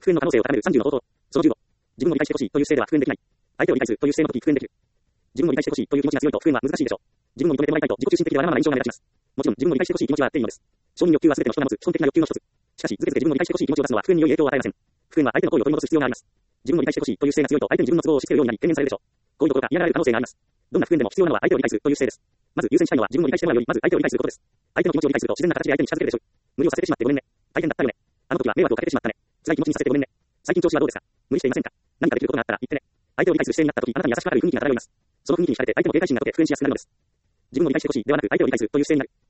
復縁の可能性を高める30の方法。その15。自分を理解してほしいという姿勢では復縁できない。相手を理解するという姿勢の時、復縁できる。自分を理解してほしいという気持ちが強いと復縁は難しいでしょう。自分を認めてもらいたいと自己中心的でわがままな印象が目立ちます。もちろん自分を理解してほしい気持ちはあっていいのです。承認欲求は全ての人が持つ基本的な欲求の一つ。しかし、ずけずけ自分を理解してほしい気持ちを出すのは復縁に良い影響を与えません。復縁は相手の行為を取り戻す必要があります。自分を理解してほしいという姿勢が強いと相手に自分の都合を押し付けるようになり懸念されるでしょう。こういうところが嫌がられる可能性があります。どんな復縁でも必要なのは相手を理解するという姿勢です。まず優先したいのは自分を理解してもらうよりまず相手を理解することです。相手の気持ちを理解すると自然な形で相手に近づけるでしょう。無理をさせてしまってごめんね。大変だったよね。あの時は迷惑をかけてしまったね。辛い気持ちにさせてごめんね。最近調子はどうですか？無理していませんか？何かできることがあったら言ってね。相手を理解する姿勢になった時、あなたに優しく明るい雰囲気が漂います。その雰囲気に惹かれて相手も警戒心が解け復縁しやすくなるのです。自分を理解してほしいではなく相手を理解するという姿勢になる。